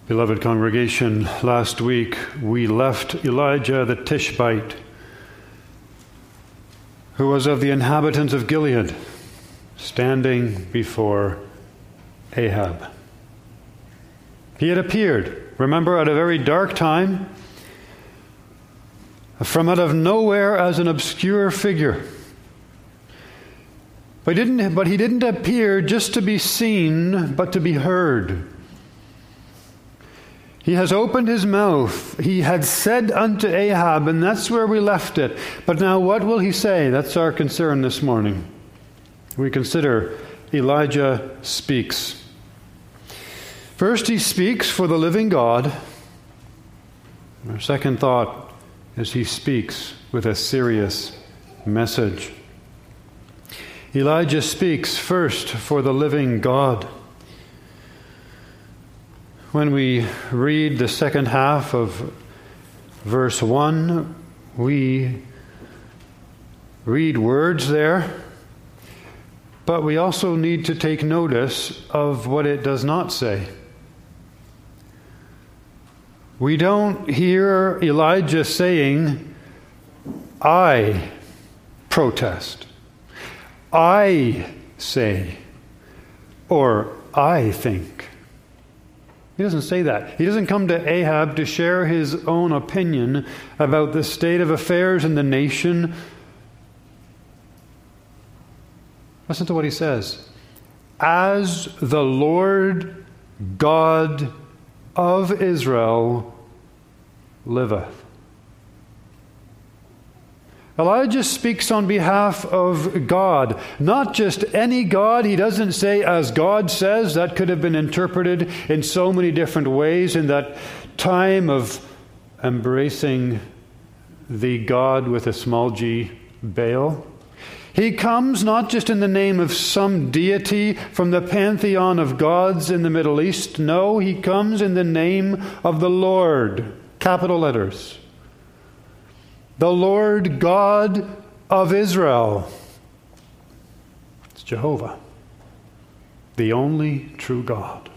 Beloved congregation, last week we left Elijah the Tishbite, who was of the inhabitants of Gilead, standing before Ahab. He had appeared, remember, at a very dark time, from out of nowhere as an obscure figure. But he didn't appear just to be seen, but to be heard. He has opened his mouth. He had said unto Ahab, and that's where we left it. But now what will he say? That's our concern this morning. We consider Elijah speaks. First, he speaks for the living God. Our second thought is he speaks with a serious message. Elijah speaks first for the living God. When we read the second half of verse 1, we read words there, but we also need to take notice of what it does not say. We don't hear Elijah saying, I protest, I say, or I think. He doesn't say that. He doesn't come to Ahab to share his own opinion about the state of affairs in the nation. Listen to what he says. As the Lord God of Israel liveth. Elijah speaks on behalf of God, not just any God. He doesn't say, as God says. That could have been interpreted in so many different ways in that time of embracing the God with a small g, Baal. He comes not just in the name of some deity from the pantheon of gods in the Middle East. No, he comes in the name of the Lord, capital letters. The Lord God of Israel. It's Jehovah, the only true God.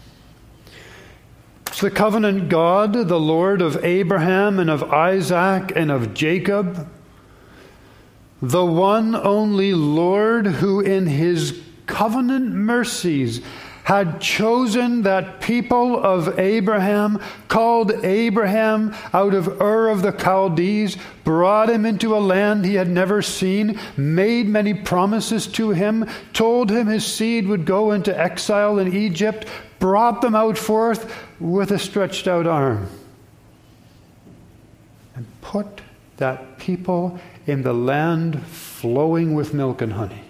It's the covenant God, the Lord of Abraham and of Isaac and of Jacob. The one only Lord who in his covenant mercies had chosen that people of Abraham, called Abraham out of Ur of the Chaldees, brought him into a land he had never seen, made many promises to him, told him his seed would go into exile in Egypt, brought them out forth with a stretched out arm, and put that people in the land flowing with milk and honey.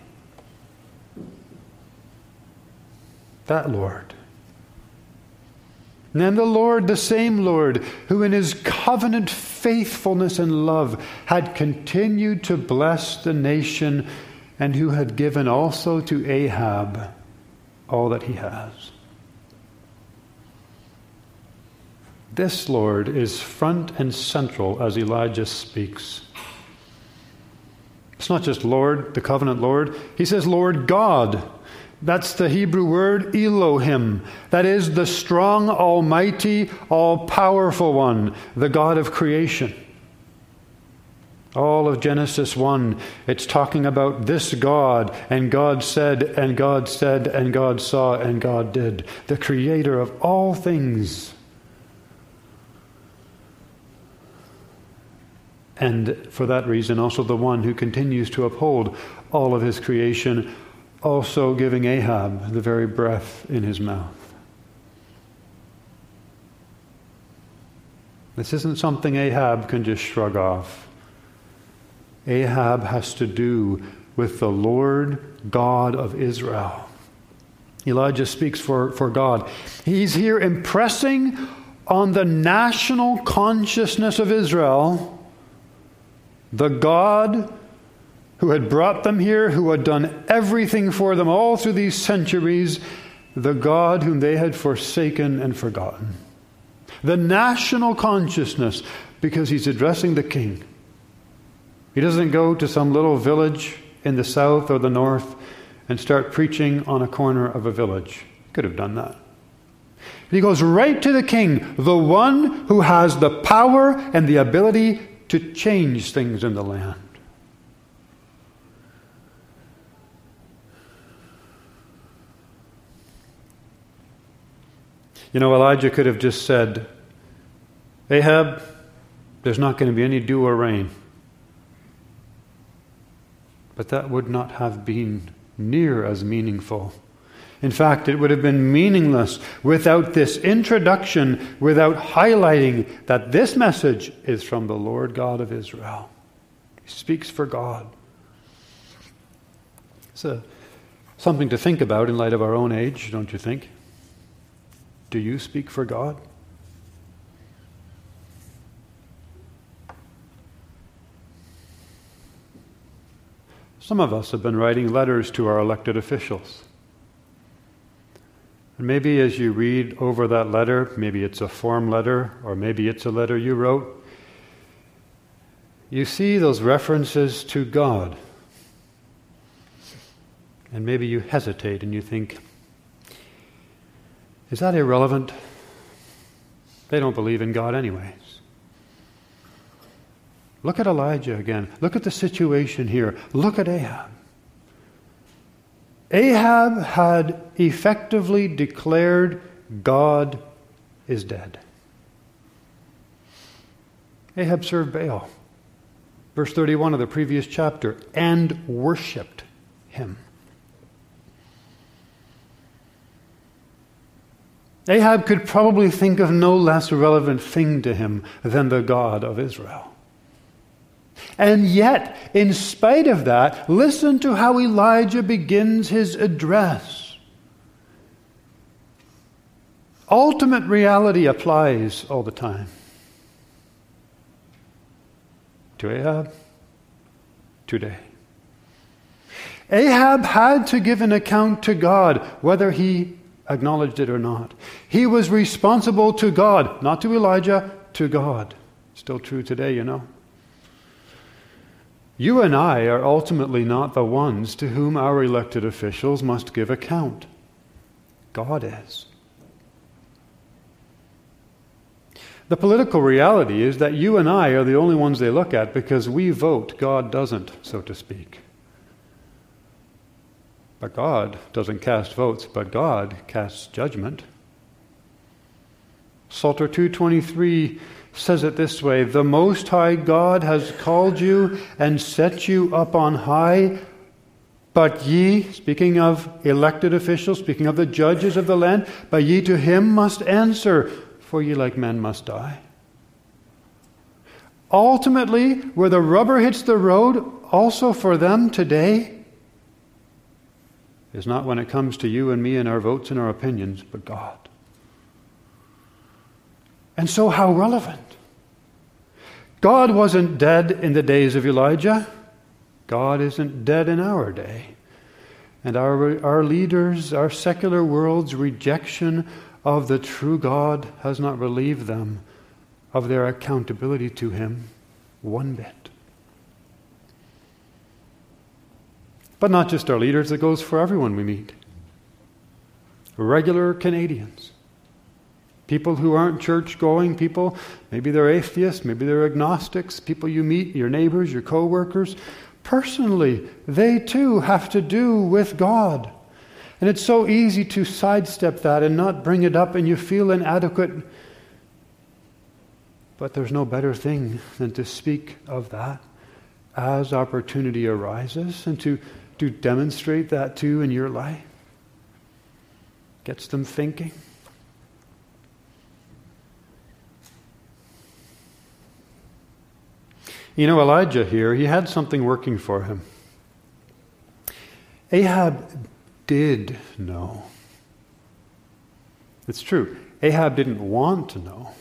That Lord. And then the Lord, the same Lord, who in his covenant faithfulness and love had continued to bless the nation and who had given also to Ahab all that he has. This Lord is front and central as Elijah speaks. It's not just Lord, the covenant Lord. He says Lord God. That's the Hebrew word Elohim. That is the strong, almighty, all-powerful one, the God of creation. All of Genesis 1, it's talking about this God, and God said, and God said, and God saw, and God did. The creator of all things. And for that reason, also the one who continues to uphold all of his creation, also giving Ahab the very breath in his mouth. This isn't something Ahab can just shrug off. Ahab has to do with the Lord God of Israel. Elijah speaks for God. He's here impressing on the national consciousness of Israel the God who had brought them here, who had done everything for them all through these centuries, the God whom they had forsaken and forgotten. The national consciousness, because he's addressing the king. He doesn't go to some little village in the south or the north and start preaching on a corner of a village. Could have done that. He goes right to the king, the one who has the power and the ability to change things in the land. You know, Elijah could have just said, Ahab, there's not going to be any dew or rain. But that would not have been near as meaningful. In fact, it would have been meaningless without this introduction, without highlighting that this message is from the Lord God of Israel. He speaks for God. It's something to think about in light of our own age, don't you think? Do you speak for God? Some of us have been writing letters to our elected officials. And maybe as you read over that letter, maybe it's a form letter, or maybe it's a letter you wrote, you see those references to God. And maybe you hesitate and you think, is that irrelevant? They don't believe in God anyways. Look at Elijah again. Look at the situation here. Look at Ahab. Ahab had effectively declared God is dead. Ahab served Baal, verse 31 of the previous chapter, and worshipped him. Ahab could probably think of no less relevant thing to him than the God of Israel. And yet, in spite of that, listen to how Elijah begins his address. Ultimate reality applies all the time. To Ahab, today. Ahab had to give an account to God, whether he acknowledged it or not. He was responsible to God, not to Elijah, to God. Still true today, you know. You and I are ultimately not the ones to whom our elected officials must give account. God is. The political reality is that you and I are the only ones they look at because we vote. God doesn't, so to speak. But God doesn't cast votes, but God casts judgment. Psalter 2:23 says it this way, the Most High God has called you and set you up on high, but ye, speaking of elected officials, speaking of the judges of the land, but ye to him must answer, for ye like men must die. Ultimately, where the rubber hits the road, also for them today, is not when it comes to you and me and our votes and our opinions, but God. And so how relevant? God wasn't dead in the days of Elijah. God isn't dead in our day. And our leaders, our secular world's rejection of the true God has not relieved them of their accountability to Him one bit. But not just our leaders, it goes for everyone we meet. Regular Canadians. People who aren't church-going, people, maybe they're atheists, maybe they're agnostics, people you meet, your neighbors, your co-workers. Personally, they too have to do with God. And it's so easy to sidestep that and not bring it up, and you feel inadequate. But there's no better thing than to speak of that as opportunity arises and to demonstrate that too in your life. Gets them thinking. You know, Elijah here, he had something working for him. Ahab did know. It's true. Ahab didn't want to know.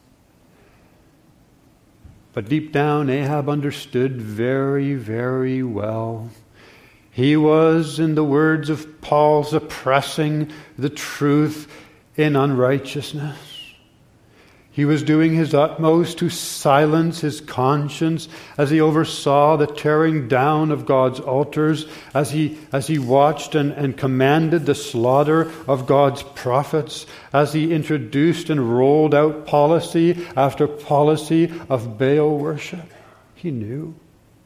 But deep down, Ahab understood very, very well. He was, in the words of Paul, suppressing the truth in unrighteousness. He was doing his utmost to silence his conscience as he oversaw the tearing down of God's altars, as he watched and commanded the slaughter of God's prophets, as he introduced and rolled out policy after policy of Baal worship. He knew.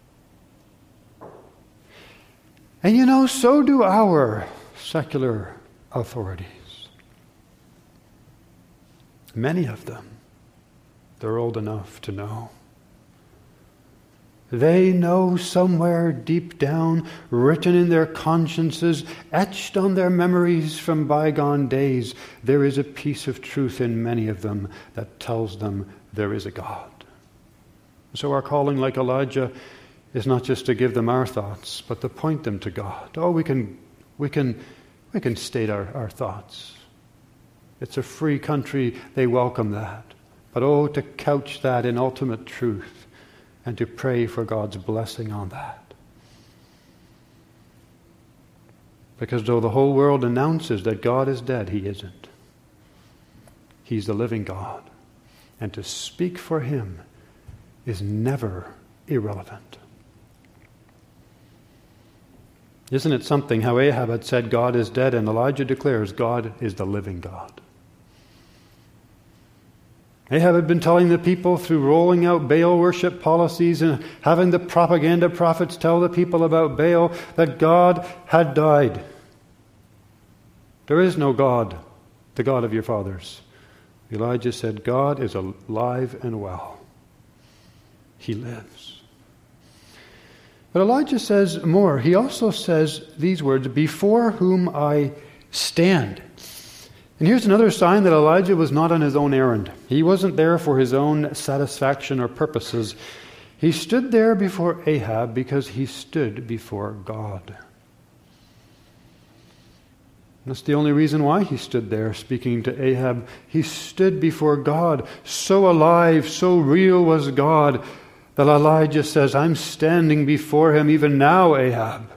And so do our secular authorities. Many of them. They're old enough to know. They know somewhere deep down, written in their consciences, etched on their memories from bygone days, there is a piece of truth in many of them that tells them there is a God. So our calling, like Elijah, is not just to give them our thoughts, but to point them to God. Oh, we can state our thoughts. It's a free country, they welcome that. But to couch that in ultimate truth and to pray for God's blessing on that. Because though the whole world announces that God is dead, He isn't. He's the living God. And to speak for Him is never irrelevant. Isn't it something how Ahab had said God is dead, and Elijah declares God is the living God? Ahab had been telling the people through rolling out Baal worship policies and having the propaganda prophets tell the people about Baal that God had died. There is no God, the God of your fathers. Elijah said, God is alive and well. He lives. But Elijah says more. He also says these words, before whom I stand. And here's another sign that Elijah was not on his own errand. He wasn't there for his own satisfaction or purposes. He stood there before Ahab because he stood before God. That's the only reason why he stood there speaking to Ahab. He stood before God. So alive, so real was God that Elijah says, I'm standing before Him even now, Ahab.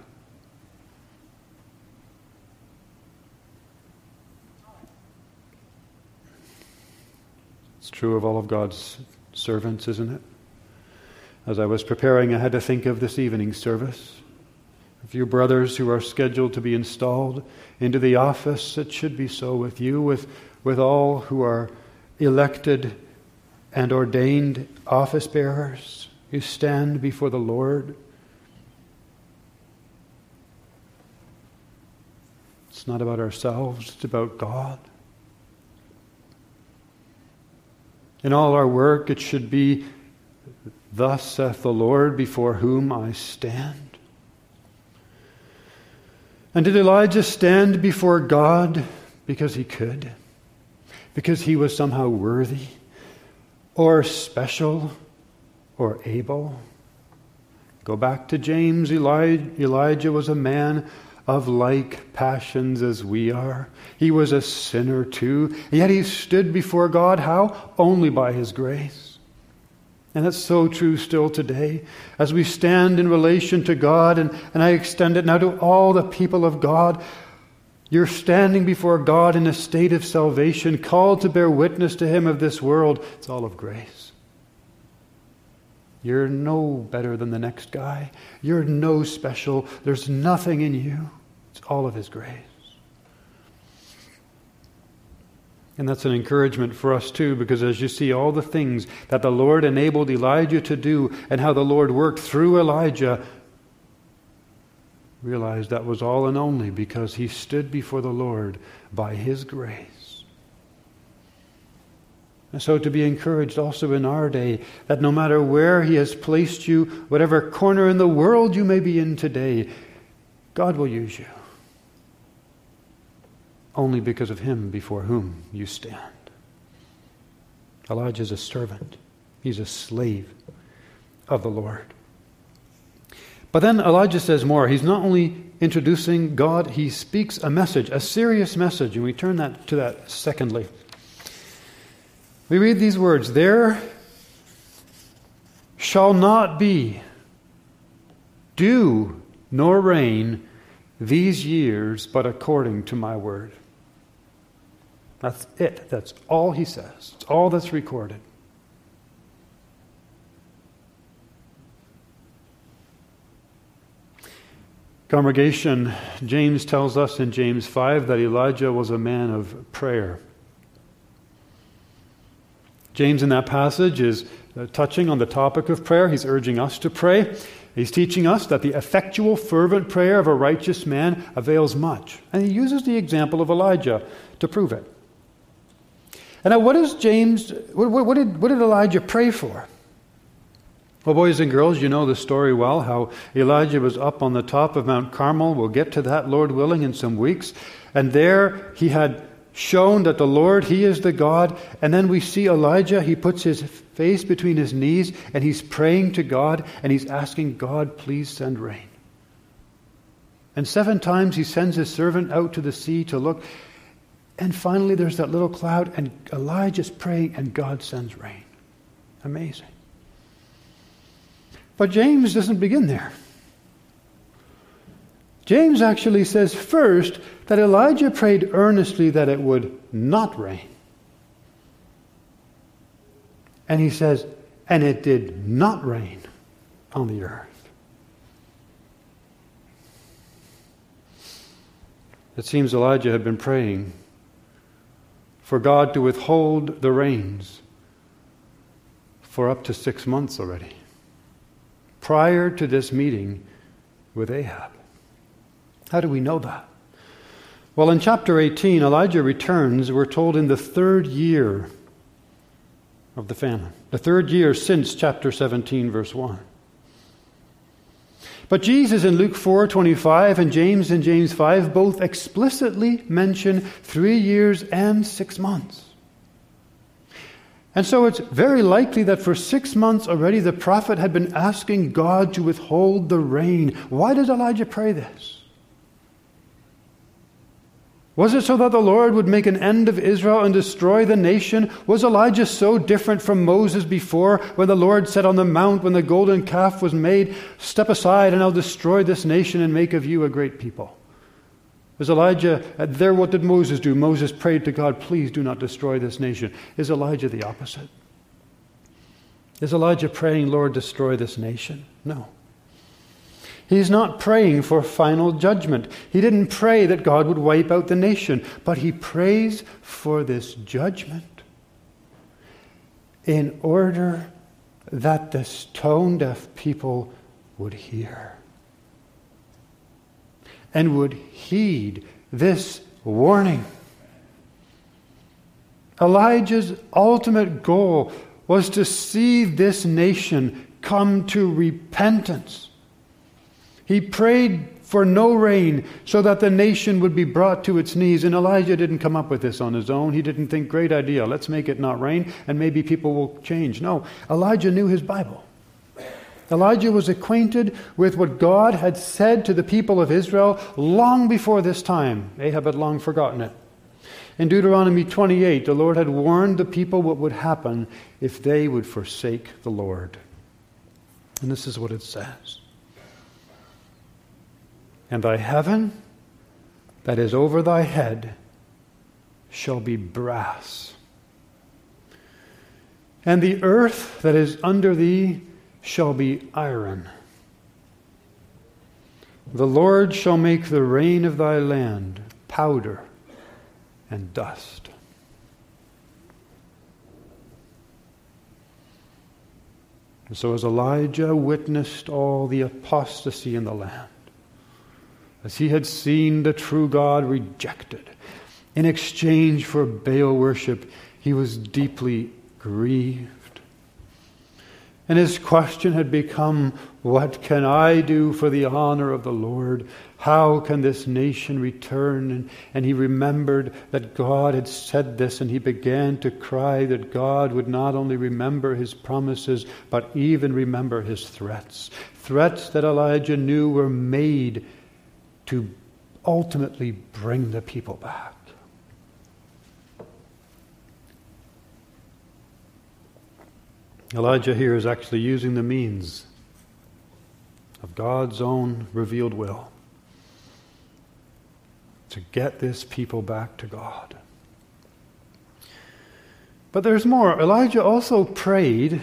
True of all of God's servants, isn't it? As I was preparing, I had to think of this evening service. A few brothers who are scheduled to be installed into the office. It should be so with you, with all who are elected and ordained office bearers. You stand before the Lord. It's not about ourselves, it's about God. In all our work, it should be, thus saith the Lord, before whom I stand. And did Elijah stand before God because he could? Because he was somehow worthy, or special, or able? Go back to James. Elijah was a man of like passions as we are. He was a sinner too. Yet he stood before God. How? Only by His grace. And that's so true still today. As we stand in relation to God, and I extend it now to all the people of God, you're standing before God in a state of salvation, called to bear witness to Him of this world. It's all of grace. You're no better than the next guy. You're no special. There's nothing in you. It's all of His grace. And that's an encouragement for us too, because as you see all the things that the Lord enabled Elijah to do and how the Lord worked through Elijah, realize that was all and only because he stood before the Lord by His grace. And so to be encouraged also in our day that no matter where He has placed you, whatever corner in the world you may be in today, God will use you. Only because of Him before whom you stand. Elijah is a servant. He's a slave of the Lord. But then Elijah says more. He's not only introducing God, he speaks a message, a serious message. And we turn to that secondly. We read these words, there shall not be dew nor rain these years, but according to my word. That's it. That's all he says. It's all that's recorded. Congregation, James tells us in James 5 that Elijah was a man of prayer. James in that passage is touching on the topic of prayer. He's urging us to pray. He's teaching us that the effectual, fervent prayer of a righteous man avails much. And he uses the example of Elijah to prove it. And now what did Elijah pray for? Well, boys and girls, you know the story well, how Elijah was up on the top of Mount Carmel. We'll get to that, Lord willing, in some weeks. And there he had shown that the Lord, he is the God. And then we see Elijah, he puts his face between his knees and he's praying to God and he's asking God, please send rain. And 7 times he sends his servant out to the sea to look. And finally there's that little cloud and Elijah's praying and God sends rain. Amazing. But James doesn't begin there. James actually says first that Elijah prayed earnestly that it would not rain. And he says, and it did not rain on the earth. It seems Elijah had been praying for God to withhold the rains for up to 6 months already, prior to this meeting with Ahab. How do we know that? Well, in chapter 18, Elijah returns, we're told, in the 3rd year of the famine. The 3rd year since chapter 17, verse 1. But Jesus in Luke 4:25 and James in James 5 both explicitly mention 3 years and 6 months. And so it's very likely that for 6 months already the prophet had been asking God to withhold the rain. Why did Elijah pray this? Was it so that the Lord would make an end of Israel and destroy the nation? Was Elijah so different from Moses before, when the Lord said on the mount when the golden calf was made, "Step aside and I'll destroy this nation and make of you a great people"? Was Elijah there? What did Moses do? Moses prayed to God, please do not destroy this nation. Is Elijah the opposite? Is Elijah praying, Lord, destroy this nation? No. He's not praying for final judgment. He didn't pray that God would wipe out the nation, but he prays for this judgment in order that the stone-deaf people would hear and would heed this warning. Elijah's ultimate goal was to see this nation come to repentance. He prayed for no rain so that the nation would be brought to its knees. And Elijah didn't come up with this on his own. He didn't think, great idea, let's make it not rain and maybe people will change. No, Elijah knew his Bible. Elijah was acquainted with what God had said to the people of Israel long before this time. Ahab had long forgotten it. In Deuteronomy 28, the Lord had warned the people what would happen if they would forsake the Lord. And this is what it says. And thy heaven that is over thy head shall be brass, and the earth that is under thee shall be iron. The Lord shall make the rain of thy land powder and dust. And so as Elijah witnessed all the apostasy in the land, as he had seen the true God rejected in exchange for Baal worship, he was deeply grieved. And his question had become, what can I do for the honor of the Lord? How can this nation return? And he remembered that God had said this, and he began to cry that God would not only remember his promises, but even remember his threats. Threats that Elijah knew were made to ultimately bring the people back. Elijah here is actually using the means of God's own revealed will to get this people back to God. But there's more. Elijah also prayed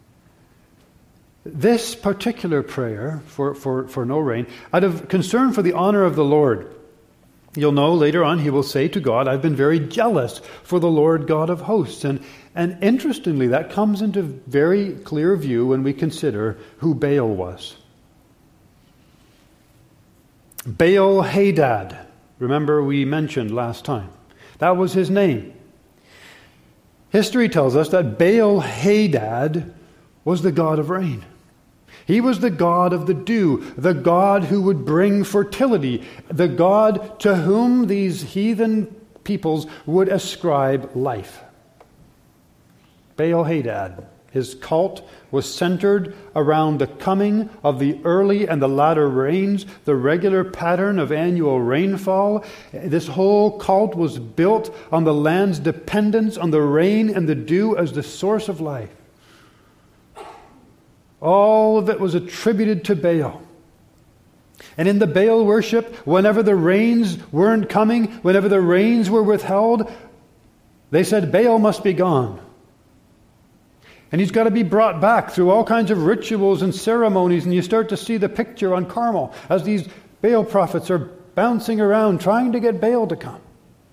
this particular prayer for no rain out of concern for the honor of the Lord. You'll know later on he will say to God, I've been very jealous for the Lord God of hosts. And interestingly, that comes into very clear view when we consider who Baal was. Baal Hadad. Remember we mentioned last time. That was his name. History tells us that Baal Hadad was the god of rain. He was the god of the dew, the god who would bring fertility, the god to whom these heathen peoples would ascribe life. Baal Hadad, his cult was centered around the coming of the early and the latter rains, the regular pattern of annual rainfall. This whole cult was built on the land's dependence on the rain and the dew as the source of life. All of it was attributed to Baal. And in the Baal worship, whenever the rains weren't coming, whenever the rains were withheld, they said Baal must be gone. And he's got to be brought back through all kinds of rituals and ceremonies, and you start to see the picture on Carmel as these Baal prophets are bouncing around trying to get Baal to come.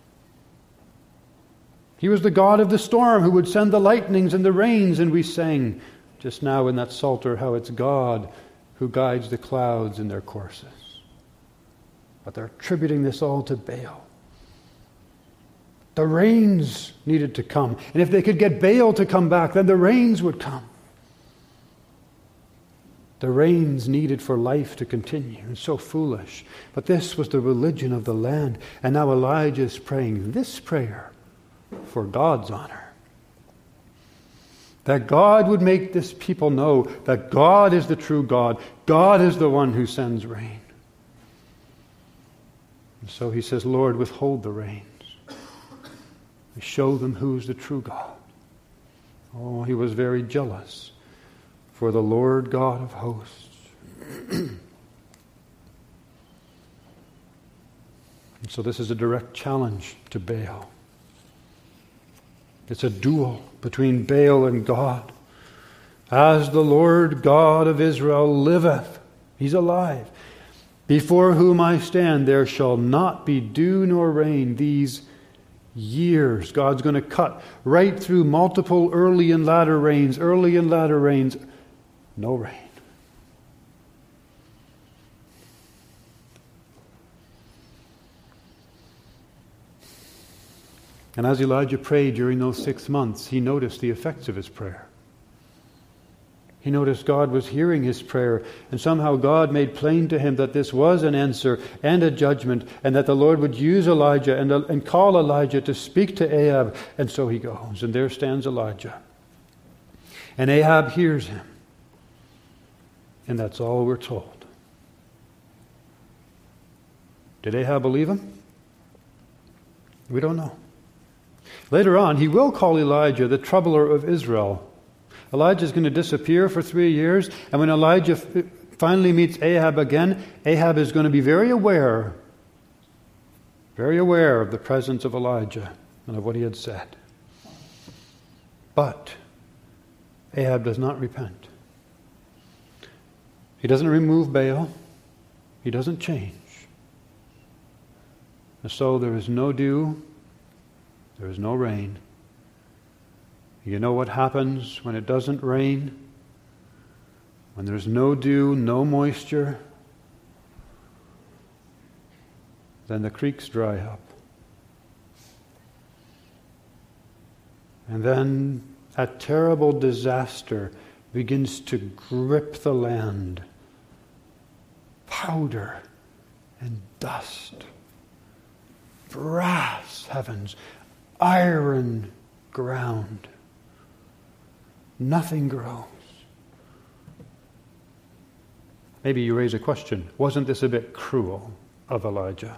He was the god of the storm who would send the lightnings and the rains, and we sang just now in that Psalter how it's God who guides the clouds in their courses. But they're attributing this all to Baal. The rains needed to come. And if they could get Baal to come back, then the rains would come. The rains needed for life to continue. And so foolish. But this was the religion of the land. And now Elijah is praying this prayer for God's honor. That God would make this people know that God is the true God. God is the one who sends rain. And so he says, Lord, withhold the rains. Show them who's the true God. Oh, he was very jealous for the Lord God of hosts. And so this is a direct challenge to Baal. It's a duel between Baal and God. As the Lord God of Israel liveth, he's alive, before whom I stand, there shall not be dew nor rain these years. God's going to cut right through multiple early and latter rains, no rain. And as Elijah prayed during those 6 months, he noticed the effects of his prayer. He noticed God was hearing his prayer, and somehow God made plain to him that this was an answer and a judgment, and that the Lord would use Elijah and call Elijah to speak to Ahab. And so he goes, and there stands Elijah. And Ahab hears him. And that's all we're told. Did Ahab believe him? We don't know. Later on, he will call Elijah the troubler of Israel. Elijah is going to disappear for 3 years, and when Elijah finally meets Ahab again, Ahab is going to be very aware of the presence of Elijah and of what he had said. But Ahab does not repent. He doesn't remove Baal. He doesn't change. And so there is no dew, there is no rain. You know what happens when it doesn't rain? When there's no dew, no moisture, then the creeks dry up. And then a terrible disaster begins to grip the land. Powder and dust. Brass heavens. Iron ground. Nothing grows. Maybe you raise a question. Wasn't this a bit cruel of Elijah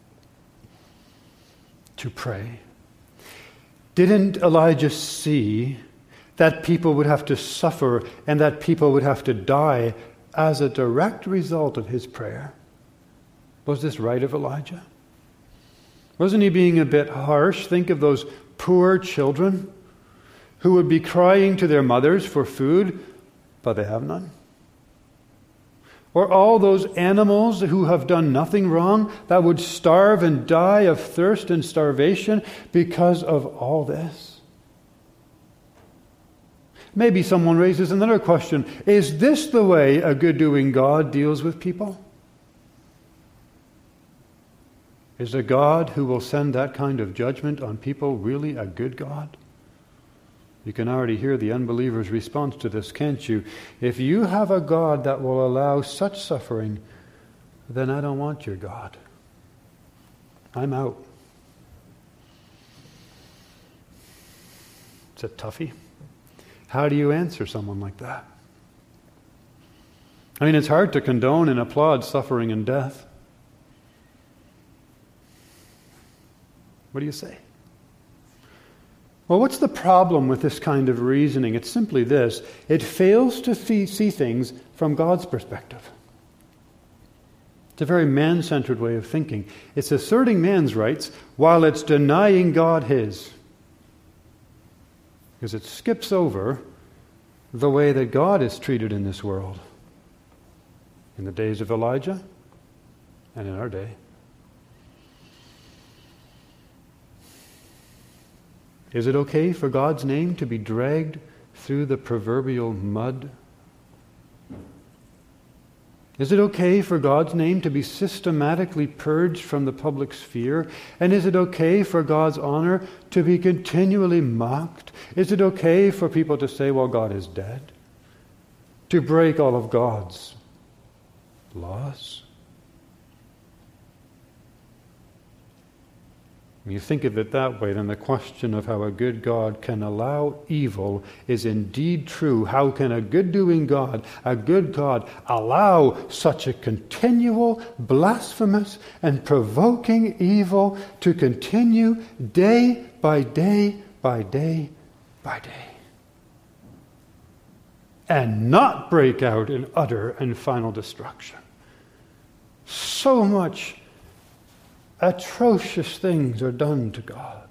to pray? Didn't Elijah see that people would have to suffer and that people would have to die as a direct result of his prayer? Was this right of Elijah? Wasn't he being a bit harsh? Think of those poor children who would be crying to their mothers for food, but they have none? Or all those animals who have done nothing wrong that would starve and die of thirst and starvation because of all this? Maybe someone raises another question. Is this the way a good-doing God deals with people? Is a God who will send that kind of judgment on people really a good God? You can already hear the unbeliever's response to this, can't you? If you have a God that will allow such suffering, then I don't want your God. I'm out. It's a toughie. How do you answer someone like that? I mean, it's hard to condone and applaud suffering and death. What do you say? Well, what's the problem with this kind of reasoning? It's simply this. It fails to see things from God's perspective. It's a very man-centered way of thinking. It's asserting man's rights while it's denying God his. Because it skips over the way that God is treated in this world. In the days of Elijah and in our day. Is it okay for God's name to be dragged through the proverbial mud? Is it okay for God's name to be systematically purged from the public sphere? And is it okay for God's honor to be continually mocked? Is it okay for people to say, well, God is dead? To break all of God's laws? When you think of it that way, then the question of how a good God can allow evil is indeed true. How can a good-doing God, a good God, allow such a continual, blasphemous, and provoking evil to continue day by day by day by day? And not break out in utter and final destruction. So much atrocious things are done to God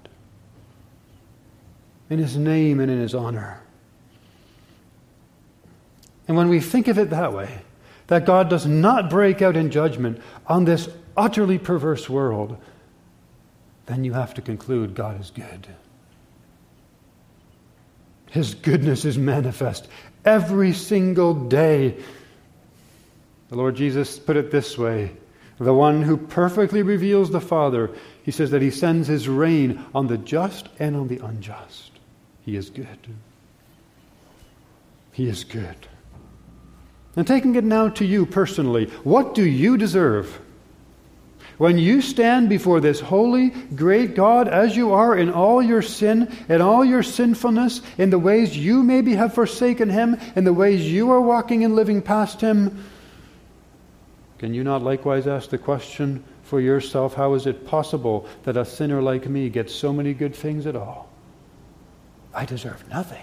in His name and in His honor. And when we think of it that way, that God does not break out in judgment on this utterly perverse world, then you have to conclude God is good. His goodness is manifest every single day. The Lord Jesus put it this way: the one who perfectly reveals the Father, He says that He sends His rain on the just and on the unjust. He is good. He is good. And taking it now to you personally, what do you deserve? When you stand before this holy, great God, as you are in all your sin, in all your sinfulness, in the ways you maybe have forsaken Him, in the ways you are walking and living past Him, can you not likewise ask the question for yourself, how is it possible that a sinner like me gets so many good things at all? I deserve nothing.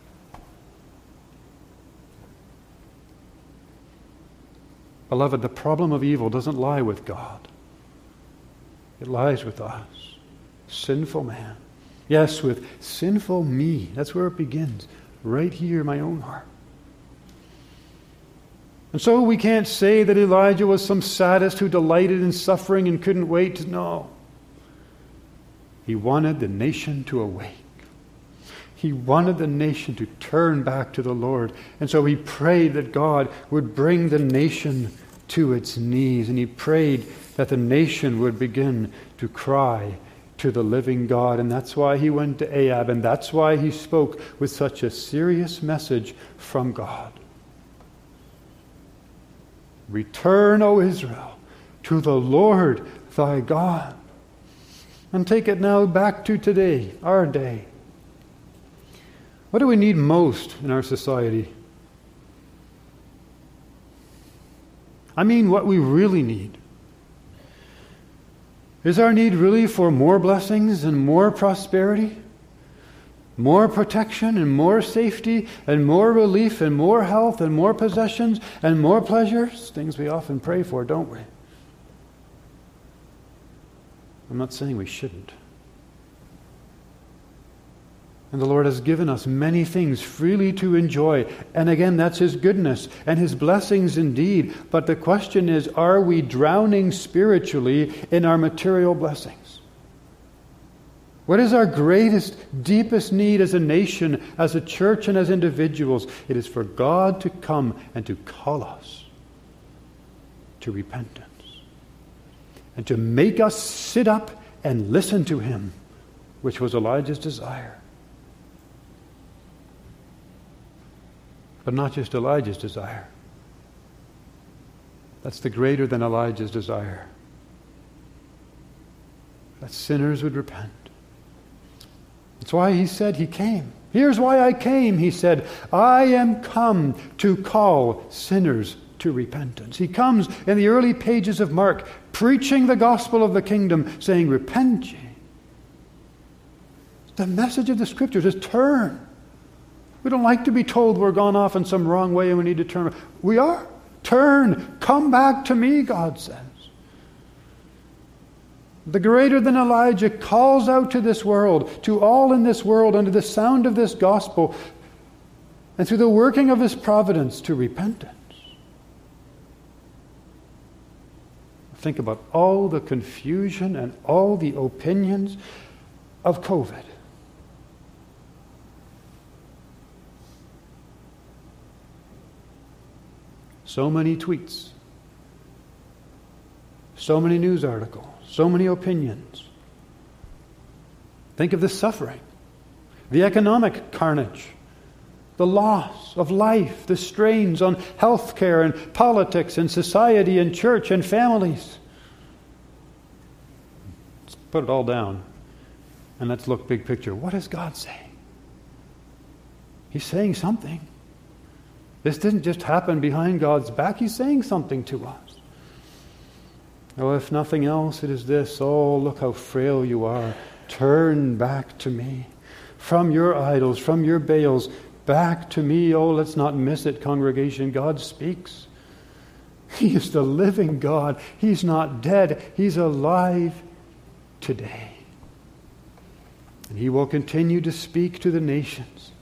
Beloved, the problem of evil doesn't lie with God. It lies with us, sinful man. Yes, with sinful me. That's where it begins, right here in my own heart. And so we can't say that Elijah was some sadist who delighted in suffering and couldn't wait to know. He wanted the nation to awake. He wanted the nation to turn back to the Lord. And so he prayed that God would bring the nation to its knees. And he prayed that the nation would begin to cry to the living God. And that's why he went to Ahab. And that's why he spoke with such a serious message from God. Return, O Israel, to the Lord thy God. And take it now back to today, our day. What do we need most in our society? I mean, what we really need. Is our need really for more blessings and more prosperity? More protection and more safety and more relief and more health and more possessions and more pleasures? Things we often pray for, don't we? I'm not saying we shouldn't. And the Lord has given us many things freely to enjoy. And again, that's His goodness and His blessings indeed. But the question is, are we drowning spiritually in our material blessings? What is our greatest, deepest need as a nation, as a church, and as individuals? It is for God to come and to call us to repentance and to make us sit up and listen to Him, which was Elijah's desire. But not just Elijah's desire. That's the greater than Elijah's desire. That sinners would repent. That's why He said He came. Here's why I came, He said. I am come to call sinners to repentance. He comes in the early pages of Mark, preaching the gospel of the kingdom, saying, repent ye. The message of the Scriptures is turn. We don't like to be told we're gone off in some wrong way and we need to turn. We are. Turn. Come back to me, God says. The greater than Elijah calls out to this world, to all in this world, under the sound of this gospel, and through the working of His providence, to repentance. Think about all the confusion and all the opinions of COVID. So many tweets, so many news articles, so many opinions. Think of the suffering, the economic carnage, the loss of life, the strains on healthcare and politics and society and church and families. Let's put it all down and let's look big picture. What is God saying? He's saying something. This didn't just happen behind God's back. He's saying something to us. Oh, if nothing else, it is this. Oh, look how frail you are. Turn back to me. From your idols, from your Baals, back to me. Oh, let's not miss it, congregation. God speaks. He is the living God. He's not dead. He's alive today. And He will continue to speak to the nations.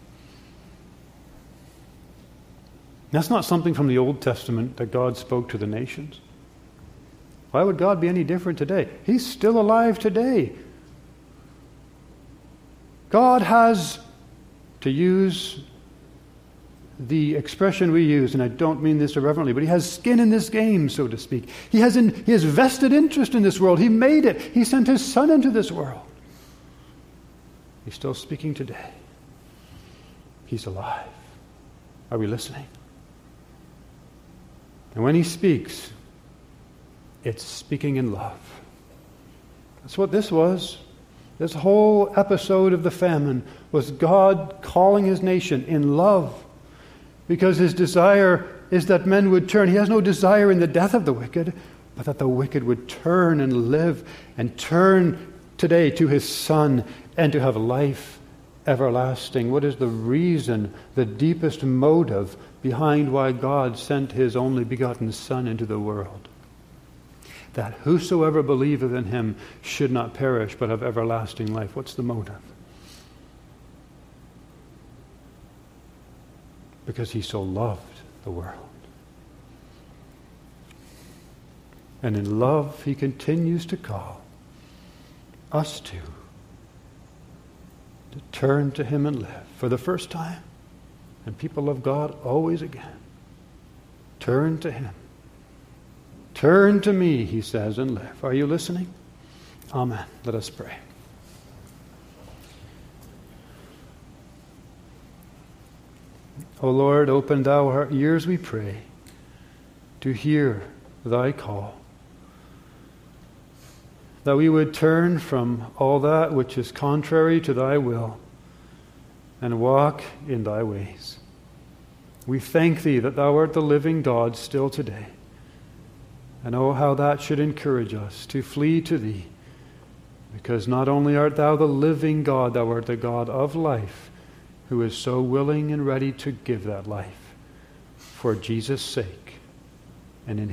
That's not something from the Old Testament that God spoke to the nations. Why would God be any different today? He's still alive today. God has, to use the expression we use, and I don't mean this irreverently, but He has skin in this game, so to speak. He has vested interest in this world. He made it. He sent His Son into this world. He's still speaking today. He's alive. Are we listening? And when He speaks, it's speaking in love. That's what this was. This whole episode of the famine was God calling His nation in love, because His desire is that men would turn. He has no desire in the death of the wicked, but that the wicked would turn and live and turn today to His Son and to have life everlasting. What is the reason, the deepest motive behind why God sent His only begotten Son into the world? That whosoever believeth in Him should not perish but have everlasting life. What's the motive? Because He so loved the world. And in love He continues to call us to turn to Him and live for the first time. And people of God, always again. Turn to Him. Turn to me, He says, and live. Are you listening? Amen. Let us pray. O Lord, open Thou our ears, we pray, to hear Thy call. That we would turn from all that which is contrary to Thy will and walk in Thy ways. We thank Thee that Thou art the living God still today. And oh, how that should encourage us to flee to Thee, because not only art Thou the living God, Thou art the God of life, who is so willing and ready to give that life for Jesus' sake and in